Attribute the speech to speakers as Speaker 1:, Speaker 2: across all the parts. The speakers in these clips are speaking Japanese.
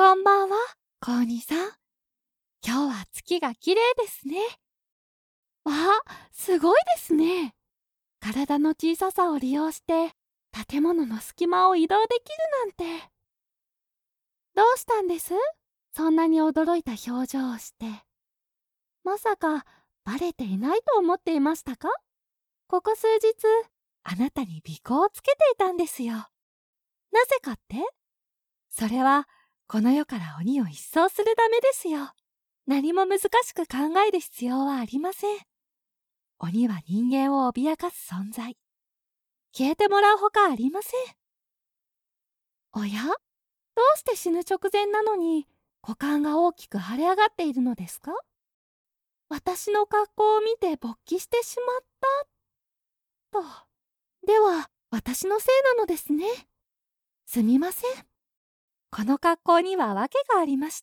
Speaker 1: こんばんは、コウニさん。今日は月が綺麗ですね。わあ、すごいですね。体の小ささを利用して建物の隙間を移動できるなんて。どうしたんです？そんなに驚いた表情をして。まさかバレていないと思っていましたか？ここ数日、あなたに尾行をつけていたんですよ。なぜかって？それはこの世から鬼を一掃するためですよ。何も難しく考える必要はありません。鬼は人間を脅かす存在。消えてもらうほかありません。おや？どうして死ぬ直前なのに股間が大きく腫れ上がっているのですか？私の格好を見て勃起してしまったと。では私のせいなのですね。すみません。この格好には訳がありまして。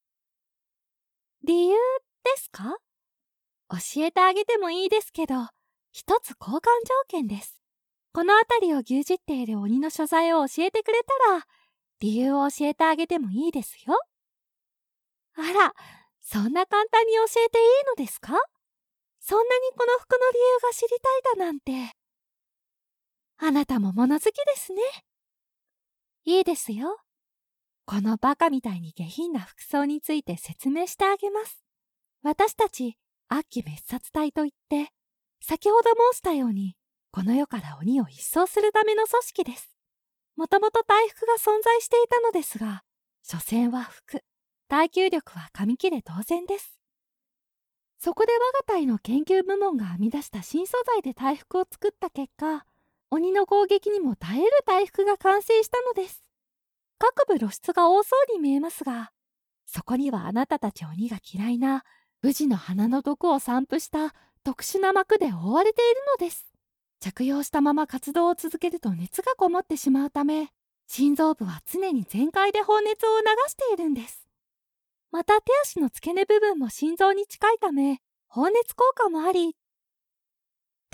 Speaker 1: 理由ですか？教えてあげてもいいですけど、一つ交換条件です。この辺りを牛耳っている鬼の所在を教えてくれたら、理由を教えてあげてもいいですよ。あら、そんな簡単に教えていいのですか？そんなにこの服の理由が知りたいだなんて。あなたも物好きですね。いいですよ。このバカみたいに下品な服装について説明してあげます。私たち、悪鬼滅殺隊といって、先ほど申したように、この世から鬼を一掃するための組織です。もともと大服が存在していたのですが、所詮は服、耐久力は紙切れ当然です。そこで我が隊の研究部門が編み出した新素材で大服を作った結果、鬼の攻撃にも耐える大服が完成したのです。各部露出が多そうに見えますが、そこにはあなたたち鬼が嫌いな武士の鼻の毒を散布した特殊な膜で覆われているのです。着用したまま活動を続けると熱がこもってしまうため、心臓部は常に全開で放熱を流しているんです。また手足の付け根部分も心臓に近いため、放熱効果もあり。って、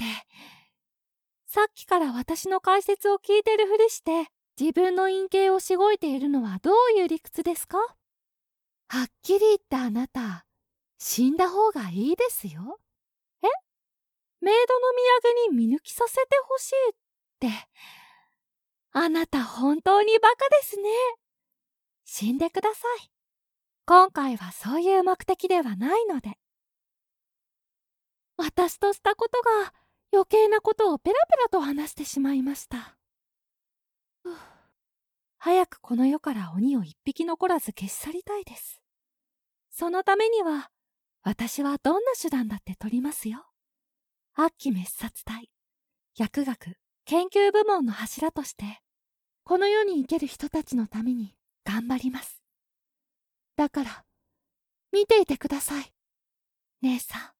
Speaker 1: さっきから私の解説を聞いてるふりして、自分の陰茎をしごいているのはどういう理屈ですか？はっきり言ってあなた、死んだ方がいいですよ。え？メイドの土産に見抜きさせてほしいって。あなた本当にバカですね。死んでください。今回はそういう目的ではないので。私としたことが余計なことをペラペラと話してしまいました。早くこの世から鬼を一匹残らず消し去りたいです。そのためには、私はどんな手段だって取りますよ。悪鬼滅殺隊、薬学、研究部門の柱として、この世に生ける人たちのために頑張ります。だから、見ていてください、姉さん。